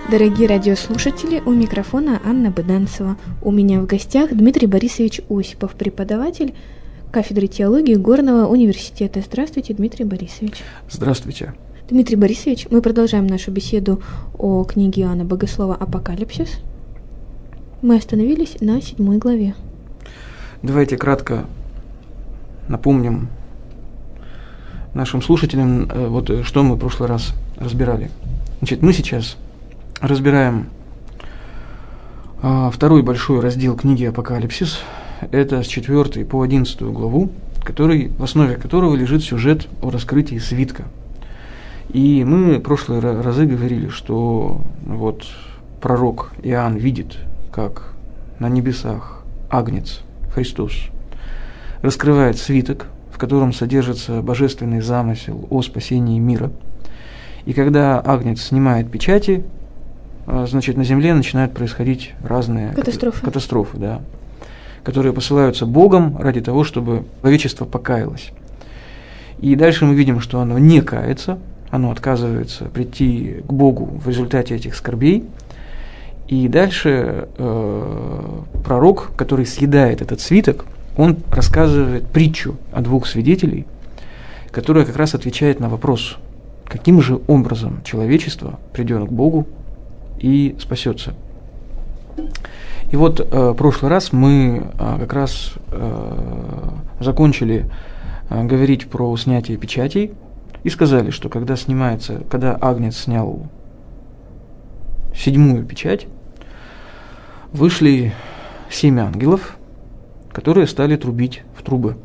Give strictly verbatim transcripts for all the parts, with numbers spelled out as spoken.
Дорогие радиослушатели, у микрофона Анна Быданцева. У меня в гостях Дмитрий Борисович Осипов, преподаватель кафедры теологии Горного университета. Здравствуйте, Дмитрий Борисович. Здравствуйте. Дмитрий Борисович, мы продолжаем нашу беседу о книге Иоанна Богослова «Апокалипсис». Мы остановились на седьмой главе. Давайте кратко напомним нашим слушателям, вот что мы в прошлый раз разбирали. Значит, мы сейчас разбираем а, второй большой раздел книги «Апокалипсис». Это с четвёртой по одиннадцатую главу, который, в основе которого лежит сюжет о раскрытии свитка. И мы в прошлые разы говорили, что вот пророк Иоанн видит, как на небесах Агнец, Христос, раскрывает свиток, в котором содержится божественный замысел о спасении мира. И когда Агнец снимает печати, значит, на земле начинают происходить разные катастрофы, катастрофы да, которые посылаются Богом ради того, чтобы человечество покаялось. И дальше мы видим, что оно не кается, оно отказывается прийти к Богу в результате этих скорбей. И дальше э, пророк, который съедает этот свиток, он рассказывает притчу о двух свидетелей, которая как раз отвечает на вопрос, каким же образом человечество придет к Богу и спасется. И вот э, в прошлый раз мы э, как раз э, закончили э, говорить про снятие печатей и сказали, что когда снимается, когда Агнец снял седьмую печать, вышли семь ангелов, которые стали трубить в трубы.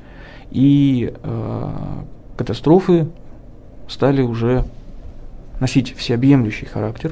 И э, катастрофы стали уже носить всеобъемлющий характер.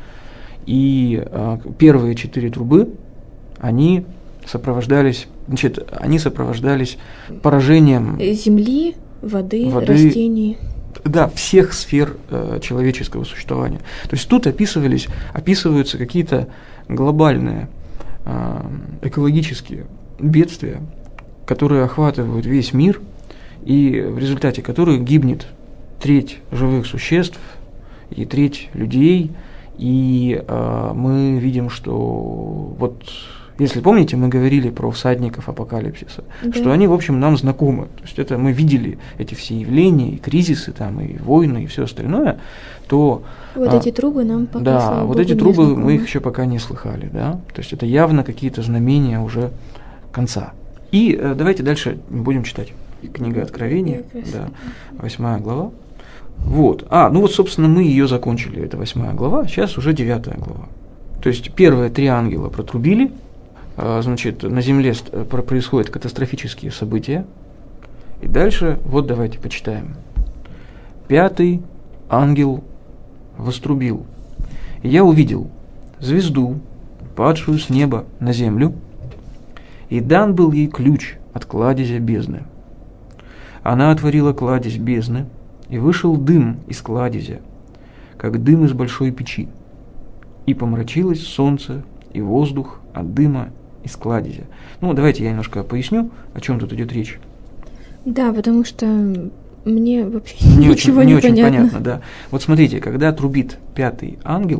И э, первые четыре трубы, они сопровождались, значит, они сопровождались поражением земли, воды, воды, растений. Да, всех сфер э, человеческого существования. То есть тут описывались, описываются какие-то глобальные э, экологические бедствия, которые охватывают весь мир, и в результате которых гибнет треть живых существ и треть людей. И э, мы видим, что вот, если помните, мы говорили про всадников апокалипсиса, да, что они, в общем, нам знакомы. То есть это мы видели эти все явления, и кризисы, там, и войны, и все остальное, то… Вот а, эти трубы нам пока, да, слава вот Богу, эти трубы знакомы. Мы их еще пока не слыхали, да. То есть это явно какие-то знамения уже конца. И э, давайте дальше будем читать. Книга Откровения, да, восьмая глава. Вот. А, ну вот, собственно, мы ее закончили, это восьмая глава, сейчас уже девятая глава. То есть первые три ангела протрубили, а, значит, на земле происходят катастрофические события. И дальше, вот давайте почитаем. Пятый ангел вострубил. И я увидел звезду, падшую с неба на землю, и дан был ей ключ от кладезя бездны. Она отворила кладезь бездны, и вышел дым из кладезя, как дым из большой печи, и помрачилось солнце и воздух от дыма из кладезя. Ну, давайте я немножко поясню, о чем тут идет речь. Да, потому что мне вообще не ничего очень, не, не очень понятно. понятно, да. Вот смотрите, когда трубит пятый ангел,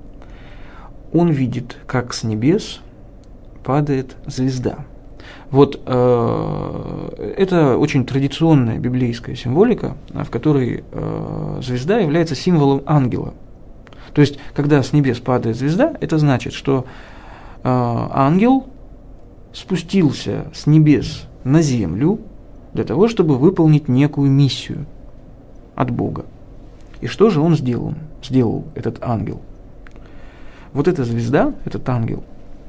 он видит, как с небес падает звезда. Вот э, это очень традиционная библейская символика, в которой э, звезда является символом ангела. То есть, когда с небес падает звезда, это значит, что э, ангел спустился с небес на землю для того, чтобы выполнить некую миссию от Бога. И что же он сделал, сделал этот ангел? Вот эта звезда, этот ангел,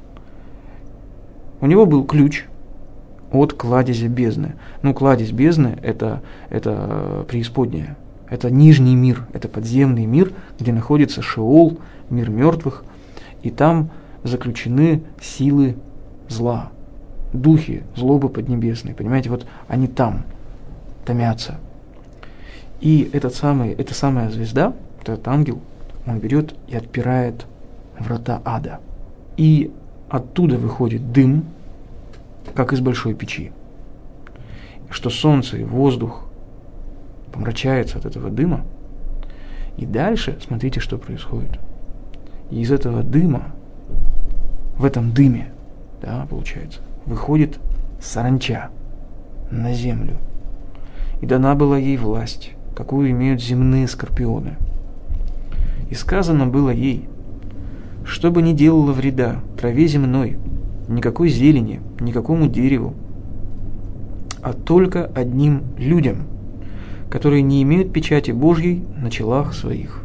у него был ключ от кладезя бездны. Ну, кладезь бездны – это, это преисподняя, это нижний мир, это подземный мир, где находится Шеол, мир мертвых, и там заключены силы зла, духи злобы поднебесной, понимаете, вот они там томятся. И этот самый, эта самая звезда, этот ангел, он берет и отпирает врата ада. И оттуда выходит дым, как из большой печи. Что солнце и воздух помрачаются от этого дыма. И дальше, смотрите, что происходит. И из этого дыма, в этом дыме, да, получается, выходит саранча на землю. И дана была ей власть, какую имеют земные скорпионы. И сказано было ей, что бы ни делала вреда траве земной, никакой зелени, никакому дереву, а только одним людям, которые не имеют печати Божьей на челах своих.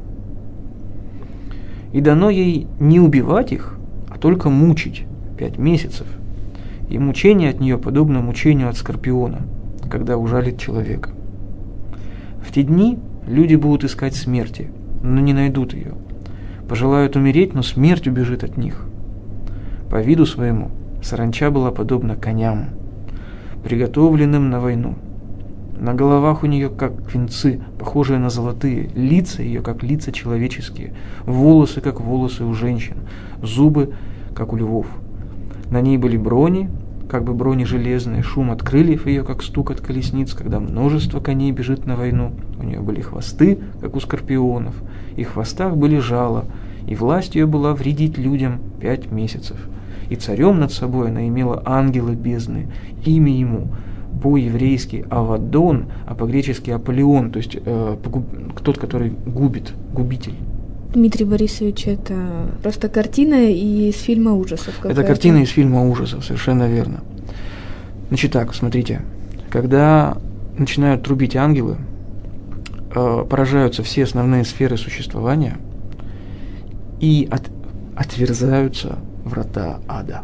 И дано ей не убивать их, а только мучить пять месяцев. И мучение от нее подобно мучению от скорпиона, когда ужалит человека. В те дни люди будут искать смерти, но не найдут ее. Пожелают умереть, но смерть убежит от них. По виду своему саранча была подобна коням, приготовленным на войну. На головах у нее, как венцы, похожие на золотые, лица ее, как лица человеческие, волосы, как волосы у женщин, зубы, как у львов. На ней были брони, как бы брони железные, шум от крыльев ее, как стук от колесниц, когда множество коней бежит на войну. У нее были хвосты, как у скорпионов, и в хвостах были жала, и власть ее была вредить людям пять месяцев. И царем над собой она имела ангела бездны, имя ему по-еврейски Авадон, а по-гречески Аполеон, то есть э, тот, который губит, губитель. Дмитрий Борисович, это просто картина из фильма ужасов. Какая-то. Это картина из фильма ужасов, совершенно верно. Значит так, смотрите, когда начинают трубить ангелы, э, поражаются все основные сферы существования и от, отверзаются врата ада.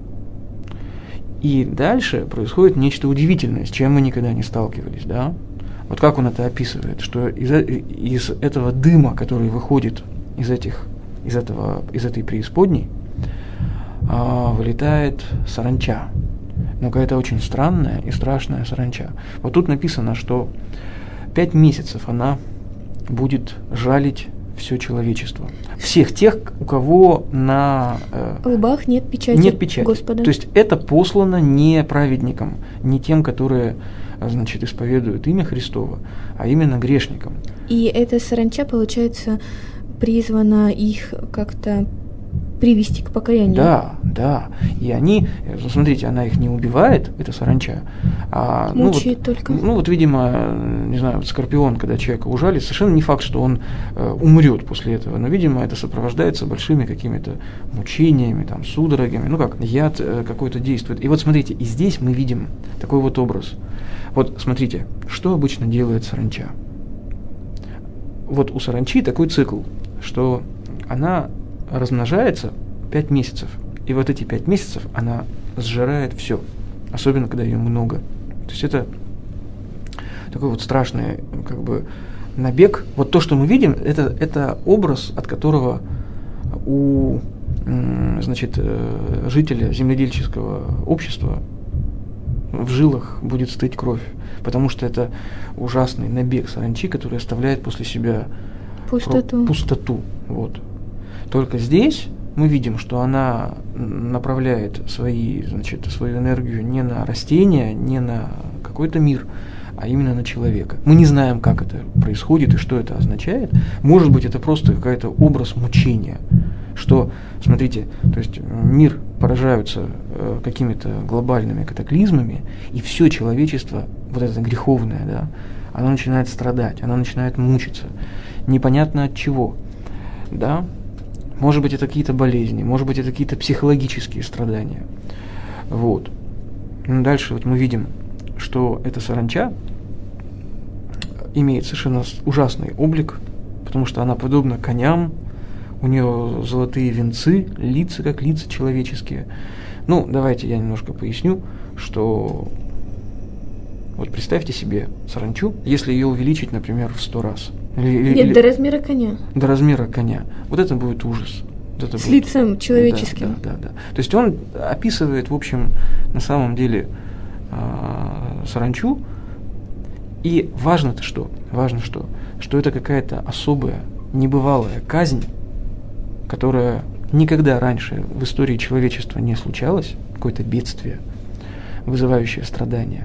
И дальше происходит нечто удивительное, с чем мы никогда не сталкивались, да? Вот как он это описывает, что из, из этого дыма, который выходит из, этих, из, этого, из этой преисподней, а, вылетает саранча. Но какая-то очень странная и страшная саранча. Вот тут написано, что пять месяцев она будет жалить все человечество. Всех тех, у кого на э, лбах нет печати, нет печати Господа. То есть это послано не праведникам, не тем, которые, значит, исповедуют имя Христово, а именно грешникам. И эта саранча, получается, призвана их как-то привести к покаянию. Да, да. И они, смотрите, она их не убивает, эта саранча, а мучает ну, вот, только. Ну вот, видимо, не знаю, вот скорпион, когда человека ужалит, совершенно не факт, что он э, умрет после этого, но, видимо, это сопровождается большими какими-то мучениями, там, судорогами, ну как, яд э, какой-то действует. И вот смотрите, и здесь мы видим такой вот образ. Вот смотрите, что обычно делает саранча? Вот у саранчи такой цикл, что она размножается пять месяцев. И вот эти пять месяцев она сжирает все. Особенно, когда ее много. То есть это такой вот страшный как бы набег. Вот то, что мы видим, это, это образ, от которого у значит, жителя земледельческого общества в жилах будет стыть кровь. Потому что это ужасный набег саранчи, который оставляет после себя пустоту. пустоту. Вот. Только здесь мы видим, что она направляет свои, значит, свою энергию не на растения, не на какой-то мир, а именно на человека. Мы не знаем, как это происходит и что это означает. Может быть, это просто какой-то образ мучения, что, смотрите, то есть мир поражаются э, какими-то глобальными катаклизмами, и все человечество, вот это греховное, да, оно начинает страдать, оно начинает мучиться. Непонятно от чего, да. Может быть, это какие-то болезни, может быть, это какие-то психологические страдания. Вот. Ну, дальше вот мы видим, что эта саранча имеет совершенно ужасный облик, потому что она подобна коням, у нее золотые венцы, лица как лица человеческие. Ну, давайте я немножко поясню, что вот представьте себе саранчу, если ее увеличить, например, в сто раз. Или, Нет, или, до размера коня. До размера коня. Вот это будет ужас. Вот это С будет, лицом человеческим. Да, да, да, да. То есть он описывает, в общем, на самом деле э, саранчу. И важно-то что? Важно что? Что это какая-то особая, небывалая казнь, которая никогда раньше в истории человечества не случалась, какое-то бедствие, вызывающее страдания,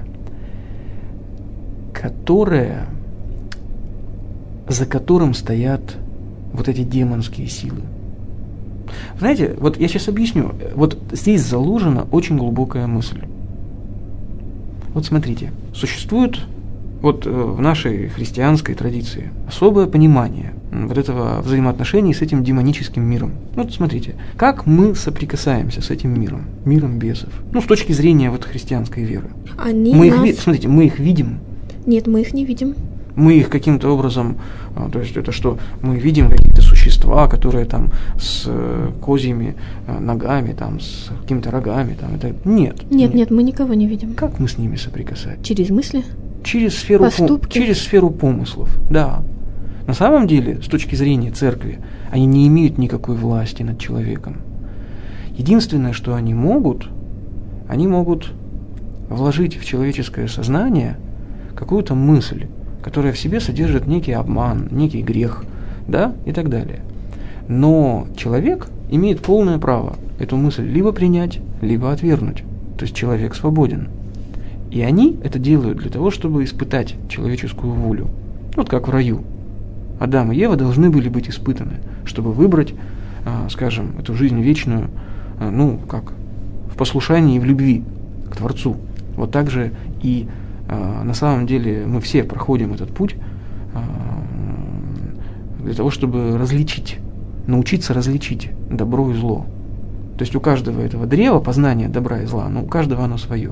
которое, за которым стоят вот эти демонские силы. Знаете, вот я сейчас объясню. Вот здесь заложена очень глубокая мысль. Вот смотрите, существует вот в нашей христианской традиции особое понимание вот этого взаимоотношений с этим демоническим миром. Вот смотрите, как мы соприкасаемся с этим миром, миром бесов. Ну, с точки зрения вот христианской веры. Они мы нас... их, смотрите, мы их видим. Нет, мы их не видим. Мы их каким-то образом, то есть это что, мы видим какие-то существа, которые там с козьими ногами, там с какими-то рогами, там это нет. Нет, нет, нет, мы никого не видим. Как мы с ними соприкасаемся? Через мысли? Через сферу, Поступки? Пом- через сферу помыслов, да. На самом деле, с точки зрения церкви, они не имеют никакой власти над человеком. Единственное, что они могут, они могут вложить в человеческое сознание какую-то мысль, которая в себе содержит некий обман, некий грех, да, и так далее. Но человек имеет полное право эту мысль либо принять, либо отвергнуть. То есть человек свободен. И они это делают для того, чтобы испытать человеческую волю. Вот как в раю. Адам и Ева должны были быть испытаны, чтобы выбрать, скажем, эту жизнь вечную, ну, как в послушании и в любви к Творцу. Вот так же и на самом деле мы все проходим этот путь для того, чтобы различить, научиться различить добро и зло. То есть у каждого этого древа познания добра и зла, но у каждого оно свое.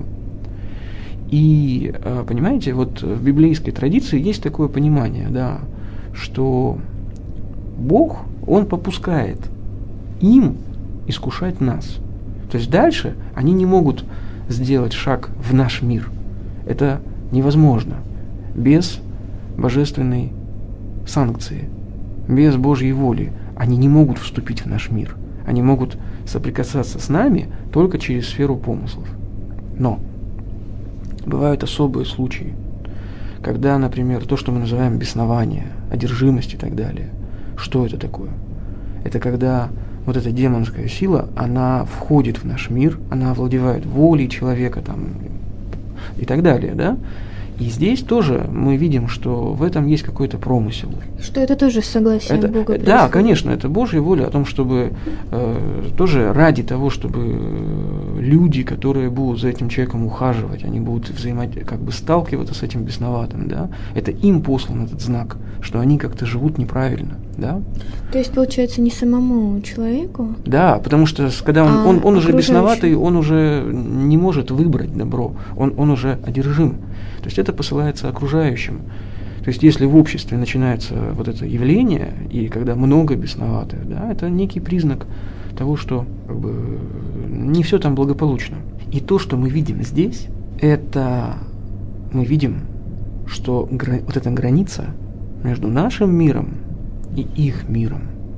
И, понимаете, вот в библейской традиции есть такое понимание, да, что Бог, Он попускает им искушать нас. То есть дальше они не могут сделать шаг в наш мир. Это невозможно без божественной санкции, без Божьей воли. Они не могут вступить в наш мир. Они могут соприкасаться с нами только через сферу помыслов. Но бывают особые случаи, когда, например, то, что мы называем беснование, одержимость и так далее. Что это такое? Это когда вот эта демонская сила, она входит в наш мир, она овладевает волей человека там, и так далее, да? И здесь тоже мы видим, что в этом есть какой-то промысел. Что это тоже согласие это, Бога. Да, происходит. Конечно, это Божья воля о том, чтобы э, тоже ради того, чтобы люди, которые будут за этим человеком ухаживать, они будут взаимо, как бы сталкиваться с этим бесноватым, да, это им послан этот знак, что они как-то живут неправильно, да. То есть, получается, не самому человеку? Да, потому что когда он, а он, он уже бесноватый, он уже не может выбрать добро, он, он уже одержим. То есть это посылается окружающим. То есть если в обществе начинается вот это явление, и когда много бесноватых, да, это некий признак того, что как бы, не все там благополучно. И то, что мы видим здесь, это мы видим, что гра- вот эта граница между нашим миром и их миром,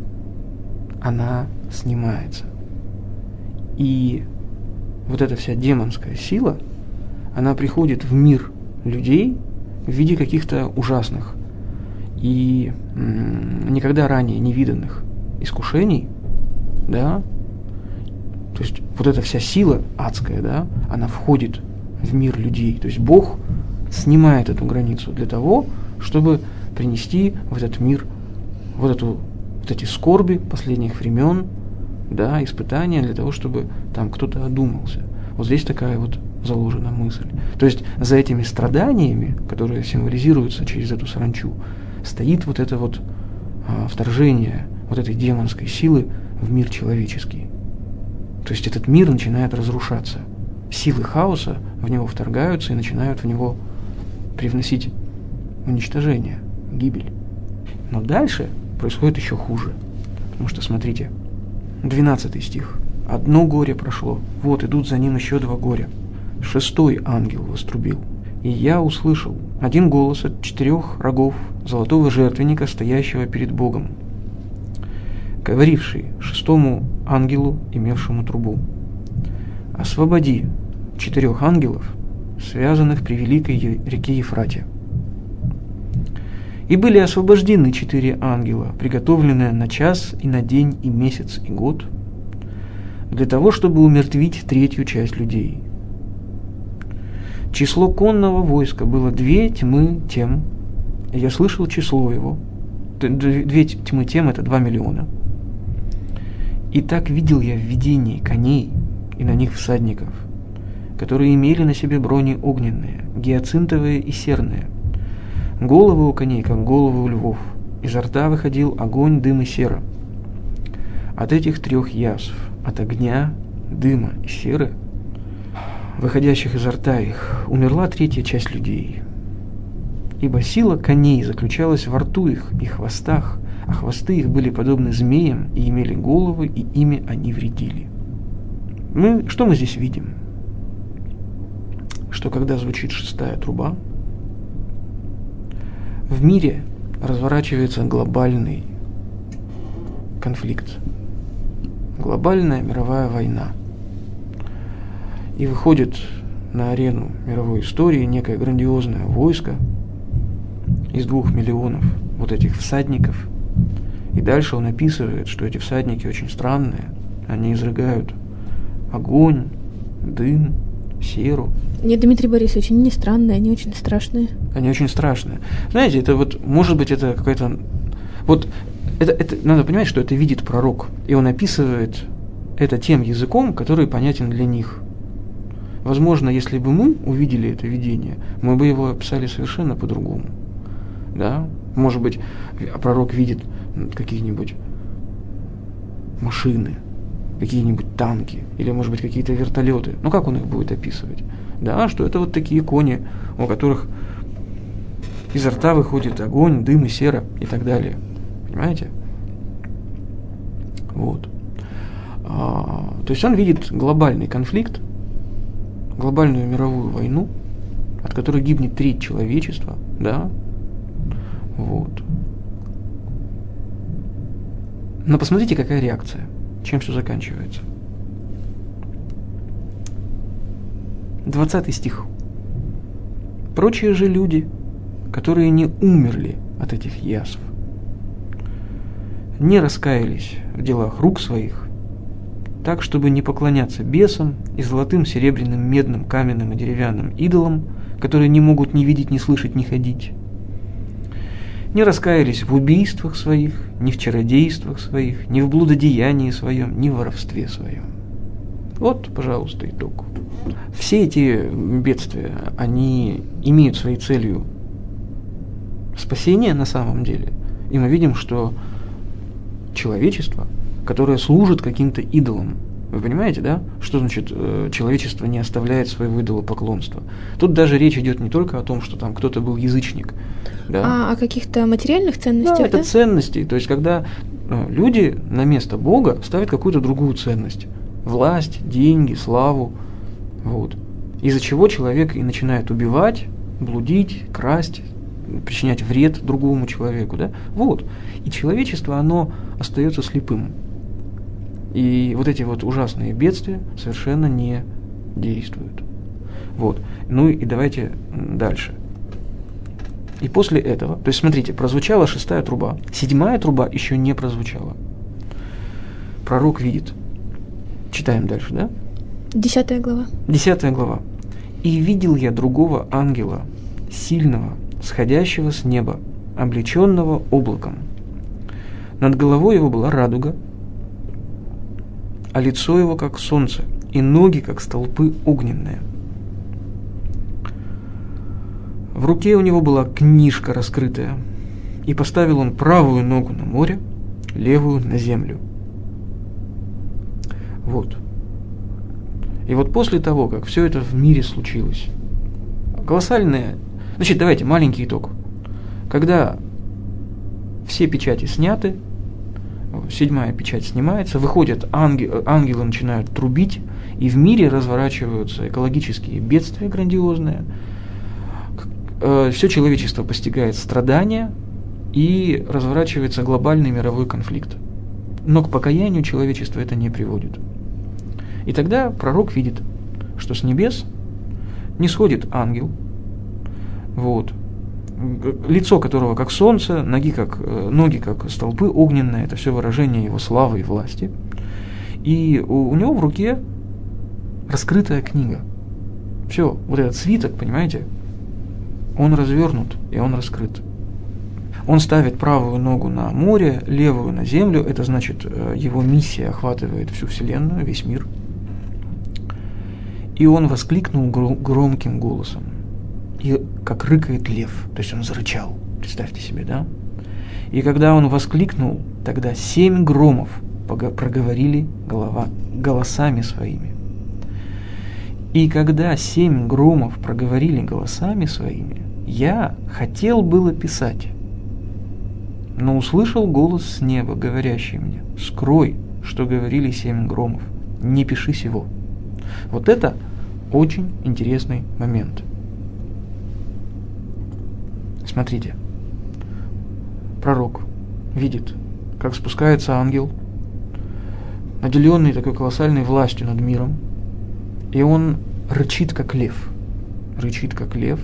она снимается. И вот эта вся демонская сила, она приходит в мир людей в виде каких-то ужасных и м, никогда ранее не виданных искушений, да, то есть вот эта вся сила адская, да, она входит в мир людей, то есть Бог снимает эту границу для того, чтобы принести в этот мир вот, эту, вот эти скорби последних времен, да, испытания для того, чтобы там кто-то одумался. Вот здесь такая вот заложена мысль. То есть за этими страданиями, которые символизируются через эту саранчу, стоит вот это вот а, вторжение вот этой демонской силы в мир человеческий. То есть этот мир начинает разрушаться. Силы хаоса в него вторгаются и начинают в него привносить уничтожение, гибель. Но дальше происходит еще хуже. Потому что, смотрите, двенадцатый стих. «Одно горе прошло, вот идут за ним еще два горя. Шестой ангел вострубил, и я услышал один голос от четырех рогов золотого жертвенника, стоящего перед Богом, говоривший шестому ангелу, имевшему трубу: освободи четырех ангелов, связанных при великой реке Ефрате. И были освобождены четыре ангела, приготовленные на час и на день и месяц и год, для того, чтобы умертвить третью часть людей. Число конного войска было две тьмы тем, и я слышал число его, две тьмы тем – это два миллиона. И так видел я в видении коней и на них всадников, которые имели на себе брони огненные, гиацинтовые и серные. Головы у коней, как головы у львов. Изо рта выходил огонь, дым и сера. От этих трех язв, от огня, дыма и серы, выходящих изо рта их, умерла третья часть людей. Ибо сила коней заключалась во рту их и хвостах, а хвосты их были подобны змеям и имели головы, и ими они вредили. Мы, что мы здесь видим? Что когда звучит шестая труба, в мире разворачивается глобальный конфликт, глобальная мировая война. И выходит на арену мировой истории некое грандиозное войско из двух миллионов вот этих всадников. И дальше он описывает, что эти всадники очень странные. Они изрыгают огонь, дым, серу. Нет, Дмитрий Борисович, они не странные, они очень страшные. Они очень страшные. Знаете, это вот, может быть, это какая-то... Вот, это, это, надо понимать, что это видит пророк. И он описывает это тем языком, который понятен для них. Возможно, если бы мы увидели это видение, мы бы его описали совершенно по-другому. Да? Может быть, пророк видит какие-нибудь машины, какие-нибудь танки, или, может быть, какие-то вертолеты. Ну, как он их будет описывать? Да, что это вот такие кони, у которых изо рта выходит огонь, дым и сера и так далее. Понимаете? Вот. А, то есть он видит глобальный конфликт, глобальную мировую войну, от которой гибнет треть человечества, да? Вот. Но посмотрите, какая реакция, чем все заканчивается. двадцатый стих. Прочие же люди, которые не умерли от этих язв, не раскаялись в делах рук своих, так, чтобы не поклоняться бесам и золотым, серебряным, медным, каменным и деревянным идолам, которые не могут ни видеть, ни слышать, ни ходить, не раскаялись в убийствах своих, ни в чародействах своих, ни в блудодеянии своем, ни в воровстве своем. Вот, пожалуйста, итог. Все эти бедствия, они имеют своей целью спасение на самом деле. И мы видим, что человечество, которое служит каким-то идолам, вы понимаете, да? Что значит человечество не оставляет своего идолопоклонства? Тут даже речь идет не только о том, что там кто-то был язычник. Да? А о каких-то материальных ценностях? Да, это да? ценности. То есть, когда люди на место Бога ставят какую-то другую ценность. Власть, деньги, славу. Вот. Из-за чего человек и начинает убивать, блудить, красть, причинять вред другому человеку. Да? Вот. И человечество, оно остается слепым. И вот эти вот ужасные бедствия совершенно не действуют. Вот. Ну и давайте дальше. И после этого, то есть смотрите, прозвучала шестая труба, седьмая труба еще не прозвучала. Пророк видит. Читаем дальше, да? Десятая глава. Десятая глава. «И видел я другого ангела, сильного, сходящего с неба, облеченного облаком. Над головой его была радуга, а лицо его как солнце, и ноги как столпы огненные. В руке у него была книжка раскрытая, и поставил он правую ногу на море, левую на землю». Вот. И вот после того, как все это в мире случилось, колоссальное... Значит, давайте маленький итог. Когда все печати сняты, седьмая печать снимается, выходят ангелы, ангелы начинают трубить, и в мире разворачиваются экологические бедствия грандиозные, все человечество постигает страдания, и разворачивается глобальный мировой конфликт. Но к покаянию человечества это не приводит. И тогда пророк видит, что с небес не сходит ангел, вот, лицо которого как солнце, ноги как, ноги как столпы огненные, это все выражение его славы и власти. И у, у него в руке раскрытая книга. Все, вот этот свиток, понимаете, он развернут и он раскрыт. Он ставит правую ногу на море, левую на землю. Это значит, его миссия охватывает всю Вселенную, весь мир. И он воскликнул громким голосом, и как рыкает лев, то есть он зарычал, представьте себе, да? И когда он воскликнул, тогда семь громов проговорили голова, голосами своими. И когда семь громов проговорили голосами своими, я хотел было писать, но услышал голос с неба, говорящий мне: «Скрой, что говорили семь громов, не пиши сего». Вот это очень интересный момент. Смотрите, пророк видит, как спускается ангел, наделенный такой колоссальной властью над миром, и он рычит, как лев, рычит, как лев,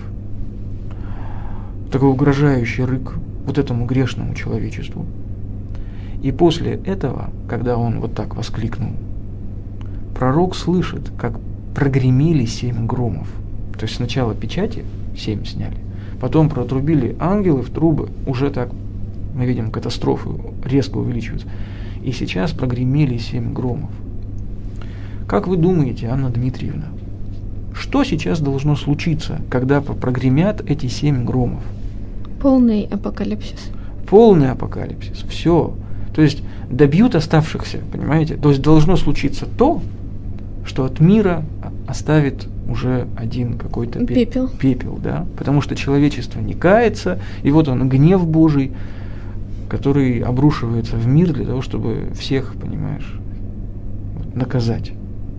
такой угрожающий рык вот этому грешному человечеству. И после этого, когда он вот так воскликнул, пророк слышит, как прогремели семь громов. То есть сначала печати семь сняли, потом протрубили ангелы в трубы, уже так мы видим, катастрофы резко увеличиваются. И сейчас прогремели семь громов. Как вы думаете, Анна Дмитриевна, что сейчас должно случиться, когда прогремят эти семь громов? Полный апокалипсис. Полный апокалипсис. Все. То есть добьют оставшихся, понимаете? То есть должно случиться то, что от мира оставит уже один какой-то пепел. пепел, да? Потому что человечество не кается, и вот он, гнев Божий, который обрушивается в мир для того, чтобы всех, понимаешь, наказать.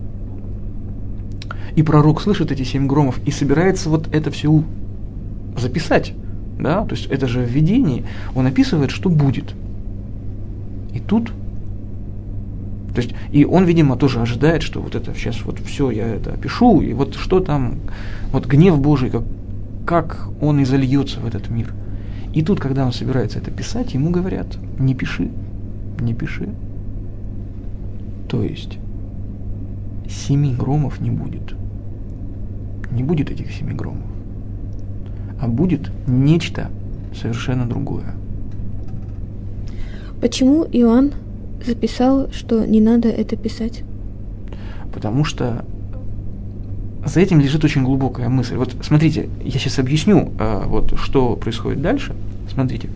И пророк слышит эти семь громов и собирается вот это все записать, да? То есть это же в видении, он описывает, что будет. И тут, то есть, и он, видимо, тоже ожидает, что вот это сейчас вот все я это опишу, и вот что там, вот гнев Божий, как, как он изольется в этот мир. И тут, когда он собирается это писать, ему говорят: не пиши, не пиши. То есть семи громов не будет. Не будет этих семи громов. А будет нечто совершенно другое. Почему Иоанн записал, что не надо это писать? Потому что за этим лежит очень глубокая мысль. Вот смотрите, я сейчас объясню, вот, что происходит дальше. Смотрите.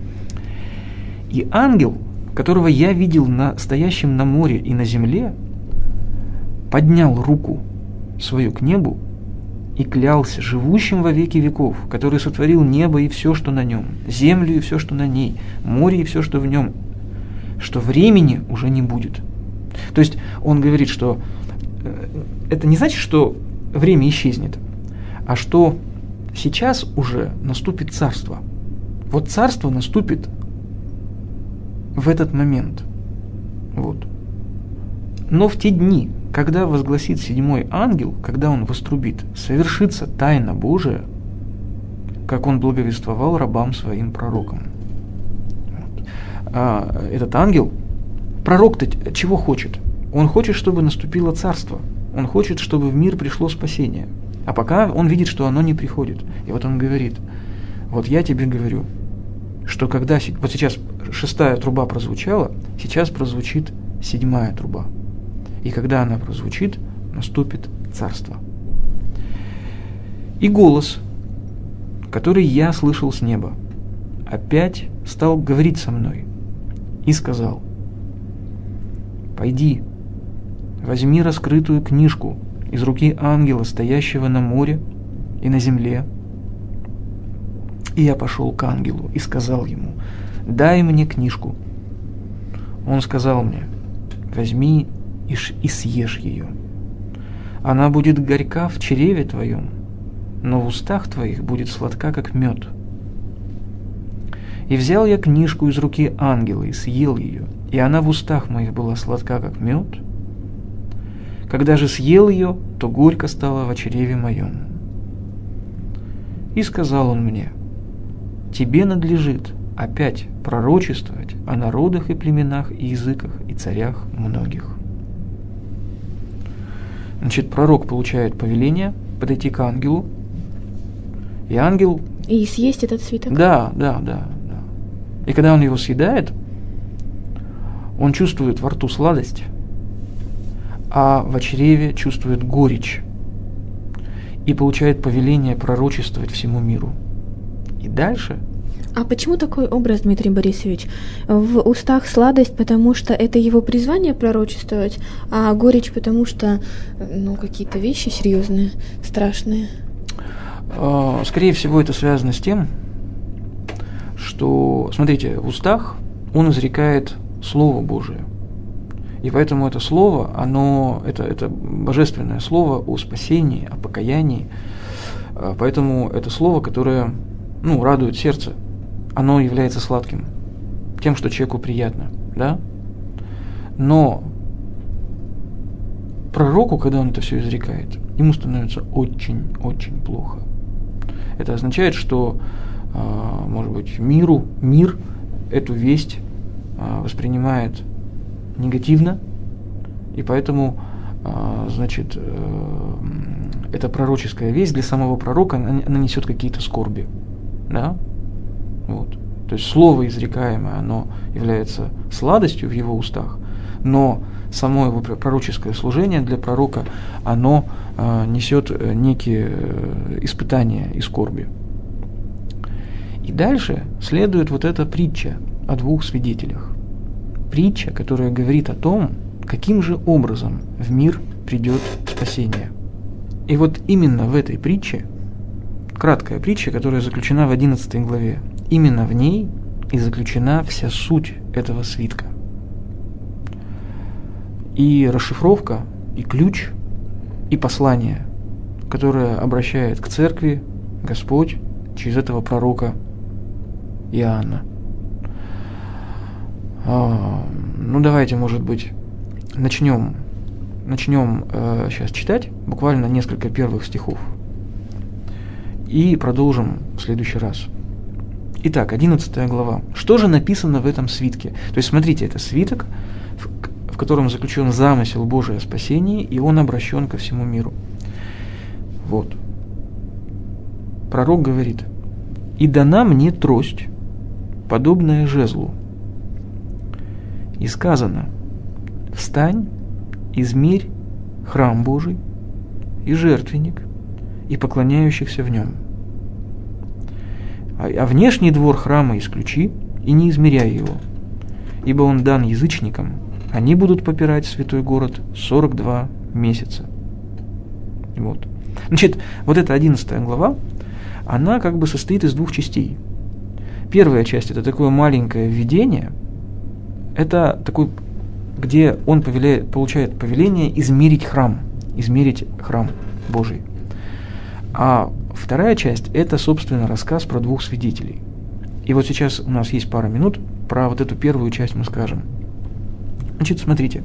И ангел, которого я видел на, стоящим на море и на земле, поднял руку свою к небу и клялся живущим во веки веков, который сотворил небо и все, что на нем, землю и все, что на ней, море и все, что в нем, что времени уже не будет. То есть он говорит, что это не значит, что время исчезнет, а что сейчас уже наступит царство. Вот царство наступит в этот момент. Вот. Но в те дни, когда возгласит седьмой ангел, когда он вострубит, совершится тайна Божия, как он благовествовал рабам своим пророкам. Вот. А этот ангел, пророк-то чего хочет? Он хочет, чтобы наступило царство. Он хочет, чтобы в мир пришло спасение. А пока он видит, что оно не приходит. И вот он говорит: вот я тебе говорю, что когда, вот сейчас шестая труба прозвучала, сейчас прозвучит седьмая труба. И когда она прозвучит, наступит царство. И голос, который я слышал с неба, опять стал говорить со мной и сказал: «Пойди, возьми раскрытую книжку из руки ангела, стоящего на море и на земле». И я пошел к ангелу и сказал ему: «Дай мне книжку». Он сказал мне: «Возьми и съешь ее. Она будет горька в чреве твоем, но в устах твоих будет сладка, как мед». И взял я книжку из руки ангела и съел ее, и она в устах моих была сладка, как мед. Когда же съел ее, то горько стало в чреве моем. И сказал он мне: «Тебе надлежит опять пророчествовать о народах и племенах и языках и царях многих». Значит, пророк получает повеление подойти к ангелу, и ангел... И съесть этот свиток. Да, да, да, да. И когда он его съедает, он чувствует во рту сладость, а в чреве чувствует горечь и получает повеление пророчествовать всему миру. И дальше... А почему такой образ, Дмитрий Борисович? В устах сладость, потому что это его призвание пророчествовать, а горечь, потому что, ну, какие-то вещи серьезные, страшные. Скорее всего, это связано с тем, что, смотрите, в устах он изрекает Слово Божие. И поэтому это слово, оно, это, это божественное слово о спасении, о покаянии. Поэтому это слово, которое, ну, радует сердце. Оно является сладким, тем, что человеку приятно, да? Но пророку, когда он это все изрекает, ему становится очень-очень плохо. Это означает, что, может быть, миру, мир эту весть воспринимает негативно, и поэтому, значит, эта пророческая весть для самого пророка, она, она несет какие-то скорби, да? Вот. То есть слово изрекаемое, оно является сладостью в его устах, но само его пророческое служение для пророка, оно э, несет некие э, испытания и скорби. И дальше следует вот эта притча о двух свидетелях. Притча, которая говорит о том, каким же образом в мир придет спасение. И вот именно в этой притче, краткая притча, которая заключена в одиннадцатой главе, именно в ней и заключена вся суть этого свитка. И расшифровка, и ключ, и послание, которое обращает к церкви Господь через этого пророка Иоанна. Ну, давайте, может быть, начнем, начнем э, сейчас читать, буквально несколько первых стихов, и продолжим в следующий раз. Итак, одиннадцатая глава. Что же написано в этом свитке? То есть, смотрите, это свиток, в, в котором заключен замысел Божий о спасении, и он обращен ко всему миру. Вот. Пророк говорит: «И дана мне трость, подобная жезлу. И сказано: встань, измерь храм Божий и жертвенник, и поклоняющихся в нем. А, а внешний двор храма исключи, и не измеряй его, ибо он дан язычникам, они будут попирать святой город сорок два месяца». Вот. Значит, вот эта одиннадцатая глава, она как бы состоит из двух частей. Первая часть – это такое маленькое введение, это такой, где он повеляет, получает повеление измерить храм, измерить храм Божий. А вторая часть – это, собственно, рассказ про двух свидетелей. И вот сейчас у нас есть пара минут, про вот эту первую часть мы скажем. Значит, смотрите.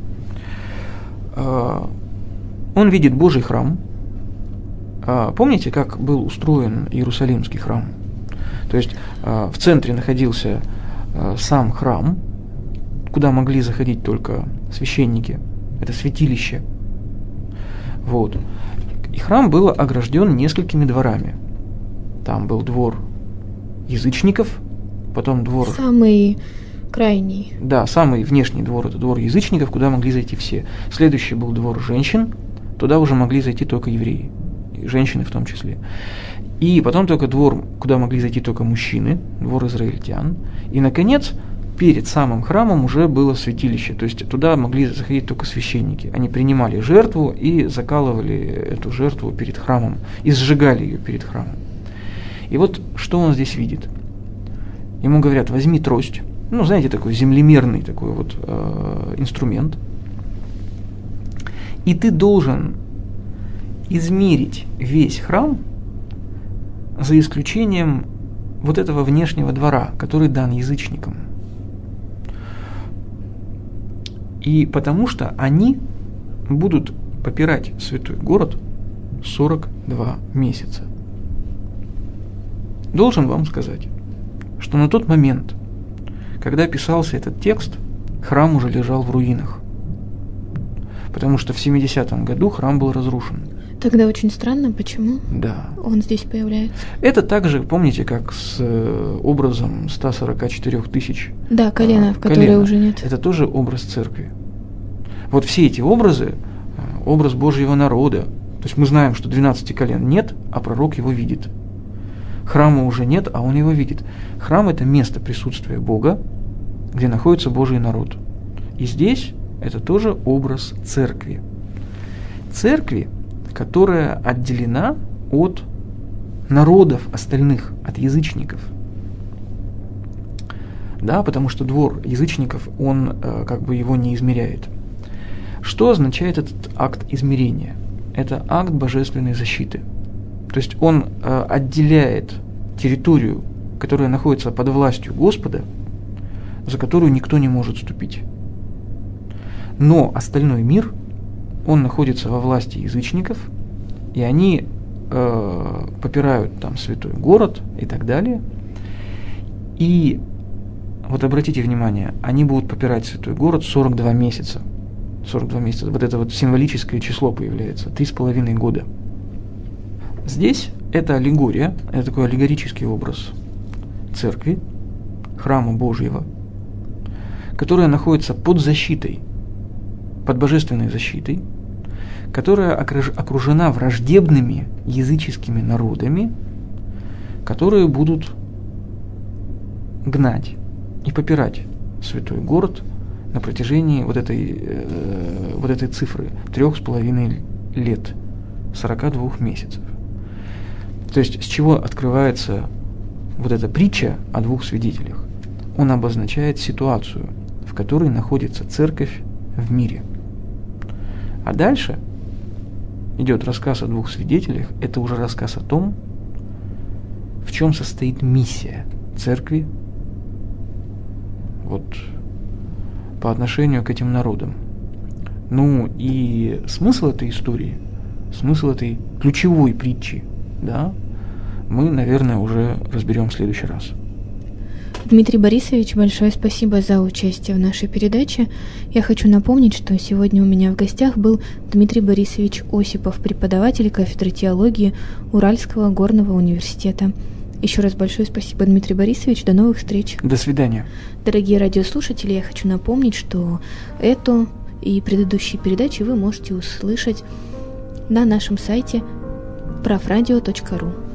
Он видит Божий храм. Помните, как был устроен Иерусалимский храм? То есть в центре находился сам храм, куда могли заходить только священники. Это святилище. Вот. И храм был огражден несколькими дворами. Там был двор язычников, потом двор... Самый крайний. Да, самый внешний двор – это двор язычников, куда могли зайти все. Следующий был двор женщин, туда уже могли зайти только евреи, и женщины в том числе. И потом только двор, куда могли зайти только мужчины, двор израильтян. И, наконец, перед самым храмом уже было святилище, то есть туда могли заходить только священники. Они принимали жертву и закалывали эту жертву перед храмом, и сжигали ее перед храмом. И вот что он здесь видит? Ему говорят: возьми трость, ну, знаете, такой землемерный такой вот э, инструмент, и ты должен измерить весь храм, за исключением вот этого внешнего двора, который дан язычникам. И потому что они будут попирать святой город сорок два месяца. Должен вам сказать, что на тот момент, когда писался этот текст, храм уже лежал в руинах. Потому что в семидесятом году храм был разрушен. Тогда очень странно, почему да. он здесь появляется. Это также, помните, как с образом ста сорока четырёх тысяч. Да, колено, а, в которой колено. уже нет. Это тоже образ церкви. Вот все эти образы, образ Божьего народа. То есть мы знаем, что двенадцати колен нет, а пророк его видит. Храма уже нет, а он его видит. Храм – это место присутствия Бога, где находится Божий народ. И здесь это тоже образ церкви. Церкви, которая отделена от народов остальных, от язычников. Да, потому что двор язычников, он э, как бы его не измеряет. Что означает этот акт измерения? Это акт божественной защиты. То есть он э, отделяет территорию, которая находится под властью Господа, за которую никто не может ступить. Но остальной мир, он находится во власти язычников, и они э, попирают там святой город и так далее. И вот обратите внимание, они будут попирать святой город сорок два месяца. сорок два месяца. Вот это вот символическое число появляется. Три с половиной года. Здесь это аллегория, это такой аллегорический образ церкви, храма Божьего, которая находится под защитой, под божественной защитой, которая окружена враждебными языческими народами, которые будут гнать и попирать святой город на протяжении вот этой, э, вот этой цифры трех с половиной лет, сорока двух месяцев. То есть с чего открывается вот эта притча о двух свидетелях? Он обозначает ситуацию, в которой находится церковь в мире. А дальше идет рассказ о двух свидетелях, это уже рассказ о том, в чем состоит миссия церкви вот, по отношению к этим народам. Ну и смысл этой истории, смысл этой ключевой притчи, да, мы, наверное, уже разберем в следующий раз. Дмитрий Борисович, большое спасибо за участие в нашей передаче. Я хочу напомнить, что сегодня у меня в гостях был Дмитрий Борисович Осипов, преподаватель кафедры теологии Уральского горного университета. Еще раз большое спасибо, Дмитрий Борисович. До новых встреч. До свидания. Дорогие радиослушатели, я хочу напомнить, что эту и предыдущие передачи вы можете услышать на нашем сайте праврадио точка ру.